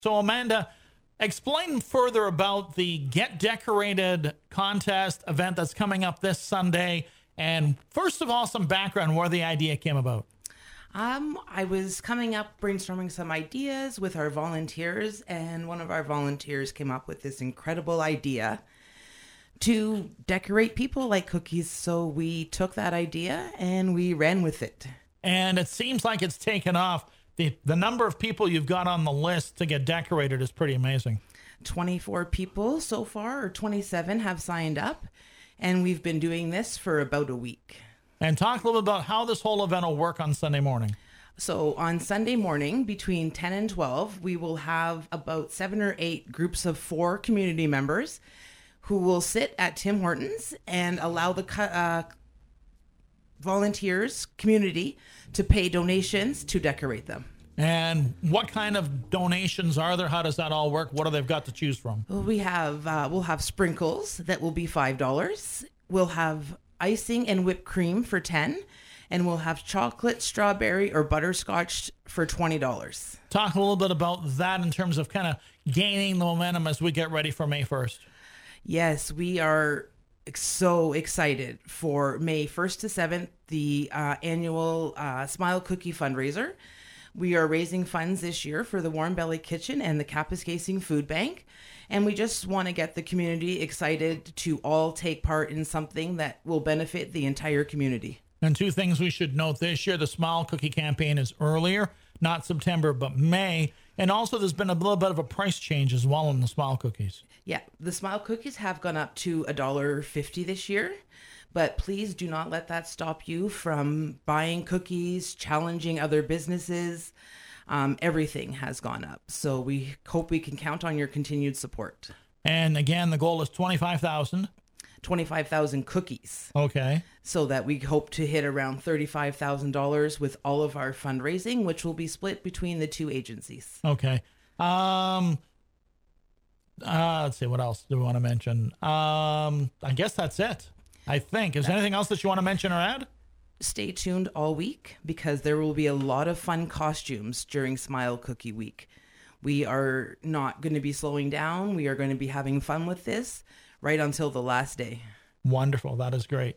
So, Amanda, explain further about the Get Decorated contest event that's coming up this Sunday. And first of all, some background where the idea came about. I was coming up brainstorming some ideas with our volunteers, and one of our volunteers came up with this incredible idea to decorate people like cookies. So we took that idea and we ran with it. And it seems like it's taken off. The number of people you've got on the list to get decorated is pretty amazing. 24 people so far, or 27 have signed up, and we've been doing this for about a week. And talk a little bit about how this whole event will work on Sunday morning. So on Sunday morning, between 10 and 12, we will have about 7 or 8 groups of 4 community members who will sit at Tim Hortons and allow the volunteers, community, to pay donations to decorate them. And what kind of donations are there? How does that all work? What do they've got to choose from? Well, we'll have sprinkles that will be $5. We'll have icing and whipped cream for $10, and we'll have chocolate, strawberry, or butterscotch for $20. Talk a little bit about that in terms of kind of gaining the momentum as we get ready for May 1st. Yes, we are so excited for May 1st to 7th, the annual Smile Cookie fundraiser. We are raising funds this year for the Warm Belly Kitchen and the Kapuskasing Food Bank. And we just want to get the community excited to all take part in something that will benefit the entire community. And 2 things we should note this year, the Smile Cookie campaign is earlier, not September, but May. And also there's been a little bit of a price change as well on the Smile Cookies. Yeah, the Smile Cookies have gone up to $1.50 this year. But please do not let that stop you from buying cookies, challenging other businesses. Everything has gone up. So we hope we can count on your continued support. And again, the goal is 25,000. 25,000 cookies. Okay. So that we hope to hit around $35,000 with all of our fundraising, which will be split between the 2 agencies. Okay. Let's see, what else do we want to mention? I guess that's it. I think. Is there anything else that you want to mention or add? Stay tuned all week because there will be a lot of fun costumes during Smile Cookie Week. We are not going to be slowing down. We are going to be having fun with this right until the last day. Wonderful. That is great.